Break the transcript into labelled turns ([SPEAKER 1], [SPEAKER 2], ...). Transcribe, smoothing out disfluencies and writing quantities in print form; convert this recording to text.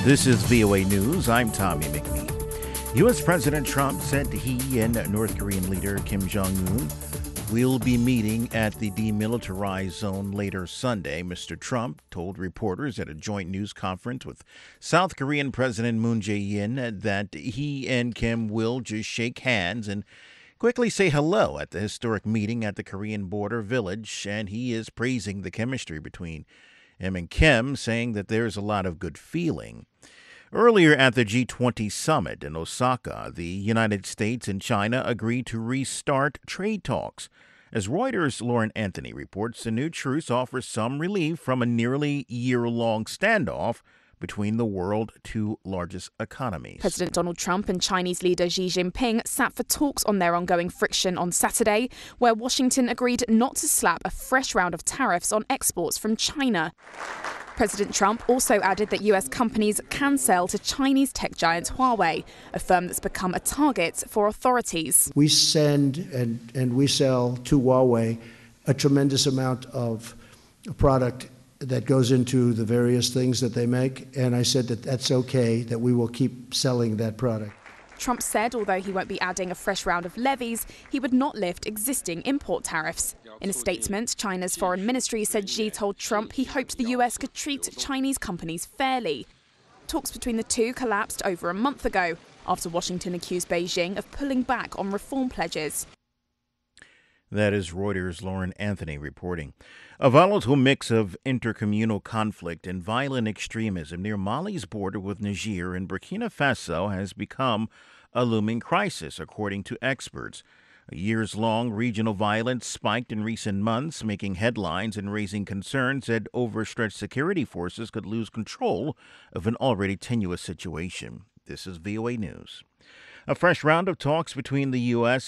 [SPEAKER 1] This is VOA News. I'm Tommy McNeil. U.S. President Trump said he and North Korean leader Kim Jong-un will be meeting at the demilitarized zone later Sunday. Mr. Trump told reporters at a joint news conference with South Korean President Moon Jae-in that he and Kim will just shake hands and quickly say hello at the historic meeting at the Korean border village, and he is praising the chemistry between him and Kim, saying that there's a lot of good feeling. Earlier at the G20 summit in Osaka, the United States and China agreed to restart trade talks. As Reuters' Lauren Anthony reports, the new truce offers some relief from a nearly year-long standoff between the world's two largest economies.
[SPEAKER 2] President Donald Trump and Chinese leader Xi Jinping sat for talks on their ongoing friction on Saturday, where Washington agreed not to slap a fresh round of tariffs on exports from China. President Trump also added that US companies can sell to Chinese tech giant Huawei, a firm that's become a target for authorities.
[SPEAKER 3] We send and we sell to Huawei a tremendous amount of product that goes into the various things that they make, and I said that that's okay, that we will keep selling that product.
[SPEAKER 2] Trump said although he won't be adding a fresh round of levies, he would not lift existing import tariffs. In a statement, China's foreign ministry said Xi told Trump he hoped the US could treat Chinese companies fairly. Talks between the two collapsed over a month ago after Washington accused Beijing of pulling back on reform pledges.
[SPEAKER 1] That is Reuters' Lauren Anthony reporting. A volatile mix of intercommunal conflict and violent extremism near Mali's border with Niger and Burkina Faso has become a looming crisis, according to experts. A years-long regional violence spiked in recent months, making headlines and raising concerns that overstretched security forces could lose control of an already tenuous situation. This is VOA News. A fresh round of talks between the U.S.